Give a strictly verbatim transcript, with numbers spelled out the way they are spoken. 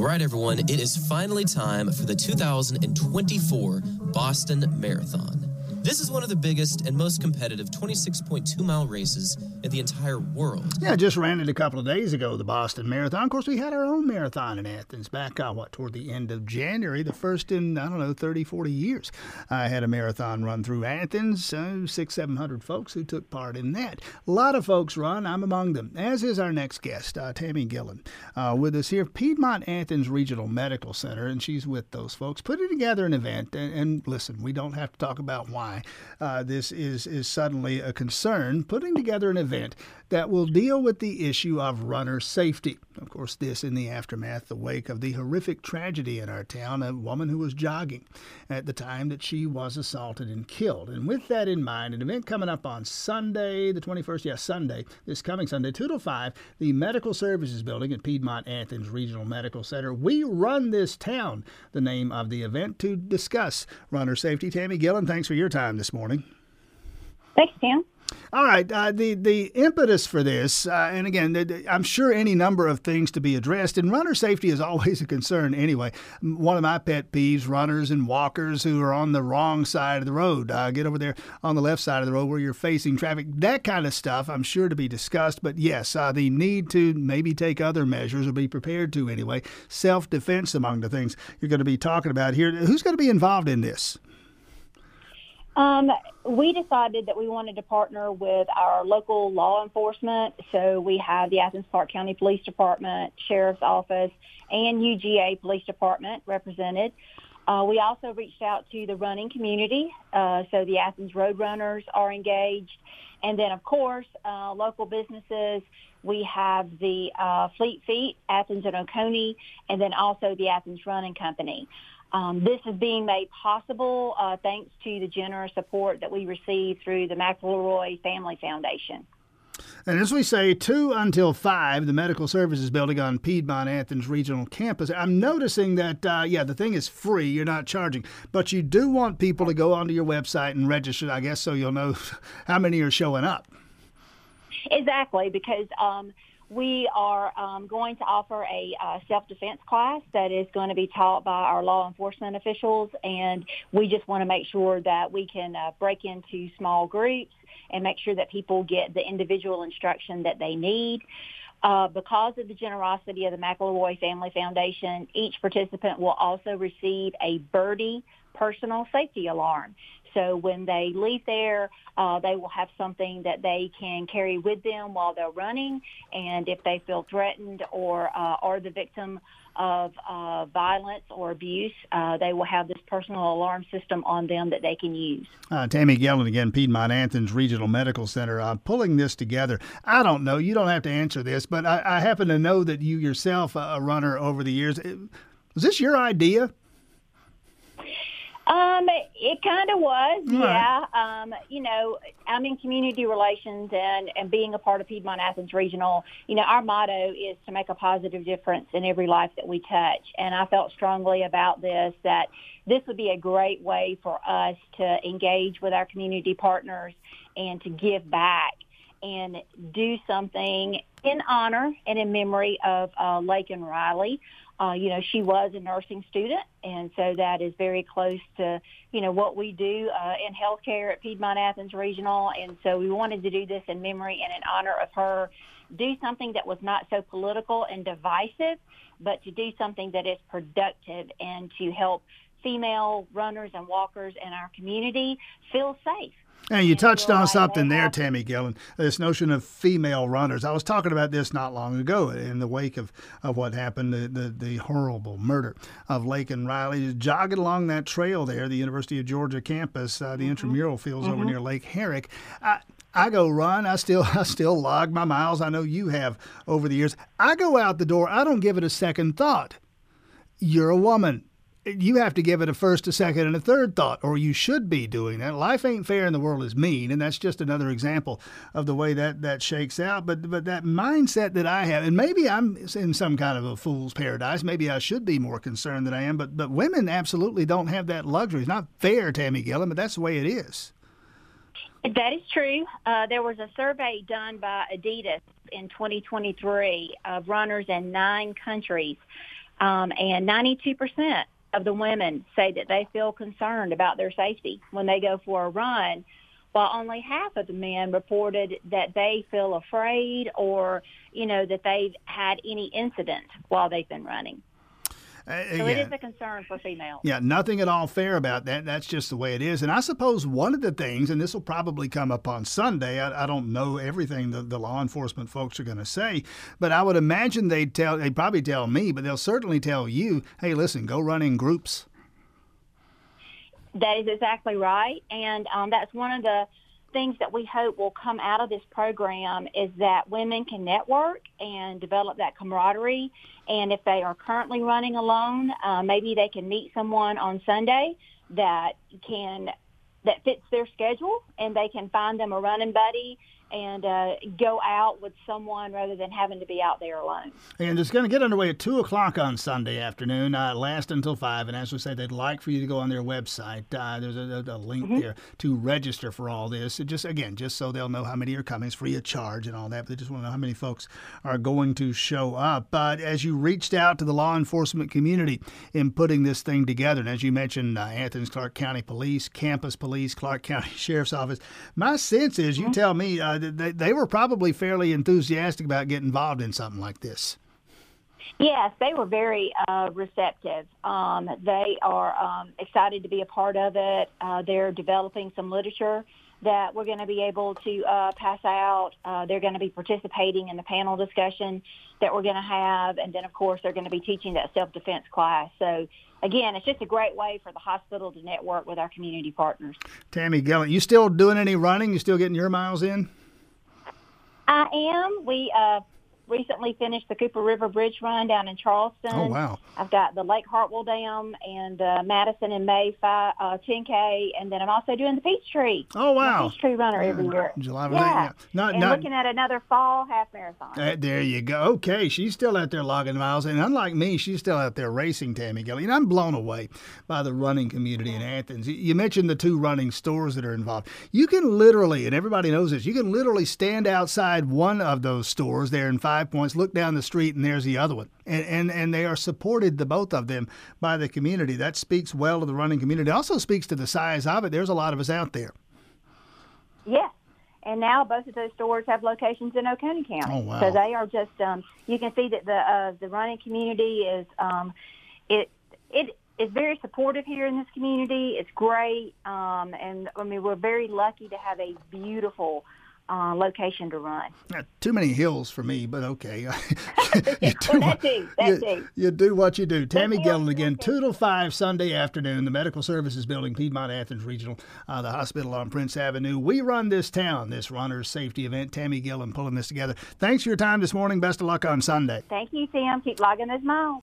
All right, everyone, it is finally time for the two thousand twenty-four Boston Marathon. This is one of the biggest and most competitive twenty-six point two mile races in the entire world. Yeah, just ran it a couple of days ago, the Boston Marathon. Of course, we had our own marathon in Athens back, uh, what, toward the end of January, the first in, I don't know, thirty, forty years. I had a marathon run through Athens, uh, six, seven hundred folks who took part in that. A lot of folks run, I'm among them, as is our next guest, uh, Tammy Gillen, uh, with us here, Piedmont Athens Regional Medical Center, and she's with those folks, putting together an event. And, and listen, we don't have to talk about why Uh, this is, is suddenly a concern, putting together an event that will deal with the issue of runner safety. Of course, this in the aftermath, the wake of the horrific tragedy in our town, a woman who was jogging at the time that she was assaulted and killed. And with that in mind, an event coming up on Sunday, the twenty-first, yes, Sunday, this coming Sunday, two to five, the Medical Services Building at Piedmont Athens Regional Medical Center. We Run This Town, the name of the event, to discuss runner safety. Tammy Gillen, thanks for your time this morning. Thanks, Tim. All right. Uh, the, the impetus for this, uh, and again, the, the, I'm sure any number of things to be addressed, and runner safety is always a concern anyway. One of my pet peeves, runners and walkers who are on the wrong side of the road. Uh, get over there on the left side of the road where you're facing traffic. That kind of stuff, I'm sure, to be discussed. But yes, uh, the need to maybe take other measures or be prepared to anyway. Self-defense among the things you're going to be talking about here. Who's going to be involved in this? Um, we decided that we wanted to partner with our local law enforcement. So we have the Athens Clarke County Police Department, Sheriff's Office, and U G A Police Department represented. Uh, we also reached out to the running community. Uh, so the Athens Road Runners are engaged. And then, of course, uh, local businesses. We have the uh, Fleet Feet, Athens and Oconee, and then also the Athens Running Company. Um, this is being made possible uh, thanks to the generous support that we receive through the McElroy Family Foundation. And as we say, two until five, the Medical Services Building on Piedmont Athens Regional Campus. I'm noticing that, uh, yeah, the thing is free. You're not charging. But you do want people to go onto your website and register, I guess, so you'll know how many are showing up. Exactly, because um, we are um, going to offer a uh, self-defense class that is going to be taught by our law enforcement officials, and we just want to make sure that we can uh, break into small groups and make sure that people get the individual instruction that they need. Uh, because of the generosity of the McElroy Family Foundation, each participant will also receive a Birdie personal safety alarm. So when they leave there, uh, they will have something that they can carry with them while they're running. And if they feel threatened or uh, are the victim of uh, violence or abuse, uh, they will have this personal alarm system on them that they can use. Uh, Tammy Gillen again, Piedmont Athens Regional Medical Center, uh, pulling this together. I don't know. You don't have to answer this, but I, I happen to know that you yourself, a runner over the years, was this your idea? Um, it kind of was, All yeah. right. Um, you know, I'm in community relations and, and being a part of Piedmont Athens Regional, you know, our motto is to make a positive difference in every life that we touch. And I felt strongly about this, that this would be a great way for us to engage with our community partners and to give back and do something in honor and in memory of uh, Laken Riley. Uh, you know, she was a nursing student, and so that is very close to, you know, what we do uh, in healthcare at Piedmont Athens Regional. And so we wanted to do this in memory and in honor of her, do something that was not so political and divisive, but to do something that is productive and to help female runners and walkers in our community feel safe. And you touched on something there, Tammy Gillen, this notion of female runners. I was talking about this not long ago in the wake of, of what happened, the, the, the horrible murder of Laken Riley. Jogging along that trail there, the University of Georgia campus, uh, the mm-hmm. intramural fields mm-hmm. over near Lake Herrick. I, I go run. I still I still log my miles. I know you have over the years. I go out the door. I don't give it a second thought. You're a woman. You have to give it a first, a second, and a third thought, or you should be doing that. Life ain't fair and the world is mean, and that's just another example of the way that, that shakes out. But but that mindset that I have, and maybe I'm in some kind of a fool's paradise. Maybe I should be more concerned than I am, but, but women absolutely don't have that luxury. It's not fair, Tammy Gillen, but that's the way it is. That is true. Uh, there was a survey done by Adidas in twenty twenty-three of runners in nine countries. Um, and ninety-two percent of the women say that they feel concerned about their safety when they go for a run, while only half of the men reported that they feel afraid or, you know, that they've had any incident while they've been running. Uh, so yeah. it is a concern for females. Yeah, nothing at all fair about that. That's just the way it is. And I suppose one of the things, and this will probably come up on Sunday, I, I don't know everything the, the law enforcement folks are going to say, but I would imagine they'd tell, they'd probably tell me, but they'll certainly tell you, hey, listen, go run in groups. That is exactly right. And um, that's one of the things that we hope will come out of this program is that women can network and develop that camaraderie. And if they are currently running alone, uh, maybe they can meet someone on Sunday that can that fits their schedule, and they can find them a running buddy and uh, go out with someone rather than having to be out there alone. And it's going to get underway at two o'clock on Sunday afternoon, uh, last until five. And as we say, they'd like for you to go on their website. Uh, there's a, a link mm-hmm. there to register for all this. It just, again, just so they'll know how many are coming. It's free of charge and all that, but they just want to know how many folks are going to show up. But as you reached out to the law enforcement community in putting this thing together, and as you mentioned, uh, Athens, Clarke County Police, Campus Police, Clarke County Sheriff's Office, my sense is, you mm-hmm. tell me, uh, They, they were probably fairly enthusiastic about getting involved in something like this. Yes, they were very uh, receptive. Um, they are um, excited to be a part of it. Uh, they're developing some literature that we're going to be able to uh, pass out. Uh, they're going to be participating in the panel discussion that we're going to have. And then, of course, they're going to be teaching that self-defense class. So, again, it's just a great way for the hospital to network with our community partners. Tammy Gillen, you still doing any running? You still getting your miles in? I am. We uh, recently finished the Cooper River Bridge Run down in Charleston. Oh, wow. I've got the Lake Hartwell Dam and uh, Madison and May five, uh, ten K, and then I'm also doing the Peachtree. Oh, wow. I'm a Peachtree runner yeah. every year. July yeah. yeah. Not, and not, looking at another fall half marathon. Uh, there you go. Okay, she's still out there logging miles, and unlike me, she's still out there racing, Tammy Gillen. And I'm blown away by the running community in Athens. You mentioned the two running stores that are involved. You can literally, and everybody knows this, you can literally stand outside one of those stores there in Five Points, look down the street, and there's the other one. And, and and they are supported, the both of them, by the community. That speaks well to the running community. It also speaks to the size of it. There's a lot of us out there. Yes. And now both of those stores have locations in Oconee County. Oh, wow. So they are just, um, you can see that the uh, the running community is, um, it it is very supportive here in this community. It's great. Um, and, I mean, we're very lucky to have a beautiful Uh, location to run. Not too many hills for me, but okay. you, do well, that too, that you, too. you do what you do. Tammy Gillen again, two to five Sunday afternoon, the Medical Services Building, Piedmont Athens Regional, uh, the hospital on Prince Avenue. We run this town, this runner's safety event. Tammy Gillen pulling this together. Thanks for your time this morning. Best of luck on Sunday. Thank you, Tim. Keep logging those miles.